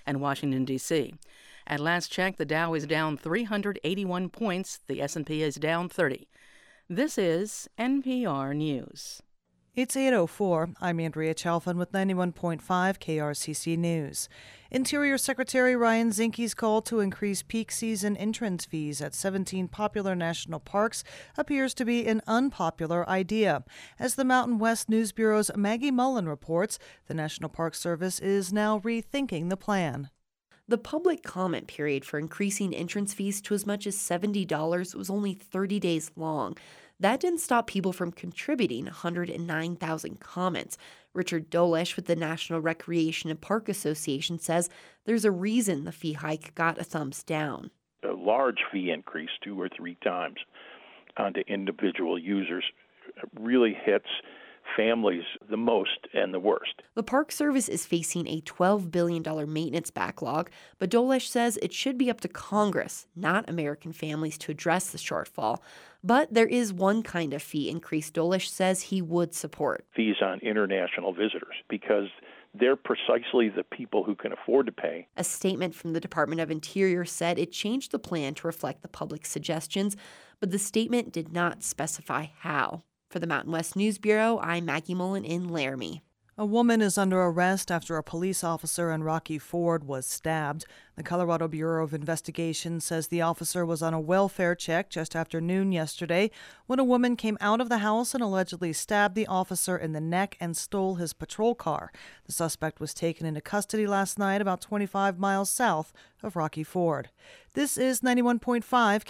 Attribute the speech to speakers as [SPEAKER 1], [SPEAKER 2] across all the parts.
[SPEAKER 1] and Washington, D.C. At last check, the Dow is down 381 points. The S&P is down 30. This is NPR News.
[SPEAKER 2] It's 8:04. I'm Andrea Chalfin with 91.5 KRCC News. Interior Secretary Ryan Zinke's call to increase peak season entrance fees at 17 popular national parks appears to be an unpopular idea. As the Mountain West News Bureau's Maggie Mullen reports, the National Park Service is now rethinking the plan.
[SPEAKER 3] The public comment period for increasing entrance fees to as much as $70 was only 30 days long. That didn't stop people from contributing 109,000 comments. Richard Dolesh with the National Recreation and Park Association says there's a reason the fee hike got a thumbs down.
[SPEAKER 4] A large fee increase 2 or 3 times onto individual users really hits families the most and the worst.
[SPEAKER 3] The Park Service is facing a $12 billion maintenance backlog, but Dolesh says it should be up to Congress, not American families, to address the shortfall. But there is one kind of fee increase Dolesh says he would support.
[SPEAKER 4] Fees on international visitors, because they're precisely the people who can afford to pay.
[SPEAKER 3] A statement from the Department of Interior said it changed the plan to reflect the public's suggestions, but the statement did not specify how. For the Mountain West News Bureau, I'm Maggie Mullen in Laramie.
[SPEAKER 2] A woman is under arrest after a police officer in Rocky Ford was stabbed. The Colorado Bureau of Investigation says the officer was on a welfare check just after noon yesterday when a woman came out of the house and allegedly stabbed the officer in the neck and stole his patrol car. The suspect was taken into custody last night about 25 miles south of Rocky Ford. This is 91.5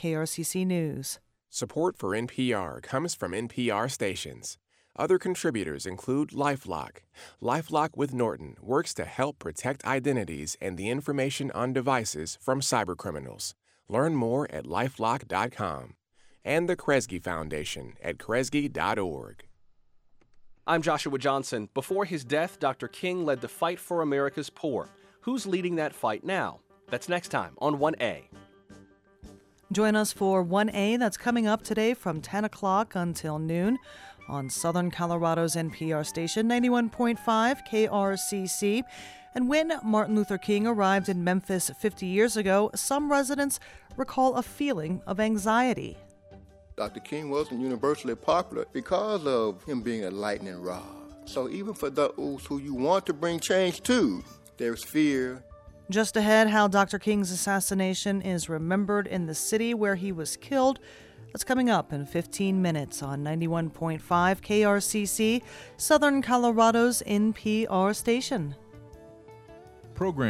[SPEAKER 2] KRCC News.
[SPEAKER 5] Support for NPR comes from NPR stations. Other contributors include LifeLock. LifeLock with Norton works to help protect identities and the information on devices from cybercriminals. Learn more at lifelock.com. And the Kresge Foundation at kresge.org.
[SPEAKER 6] I'm Joshua Johnson. Before his death, Dr. King led the fight for America's poor. Who's leading that fight now? That's next time on 1A.
[SPEAKER 2] Join us for 1A that's coming up today from 10 o'clock until noon on Southern Colorado's NPR station, 91.5 KRCC. And when Martin Luther King arrived in Memphis 50 years ago, some residents recall a feeling of anxiety.
[SPEAKER 7] Dr. King wasn't universally popular because of him being a lightning rod. So even for those who you want to bring change to, there's fear.
[SPEAKER 2] Just ahead, how Dr. King's assassination is remembered in the city where he was killed. That's coming up in 15 minutes on 91.5 KRCC, Southern Colorado's NPR station.
[SPEAKER 8] Program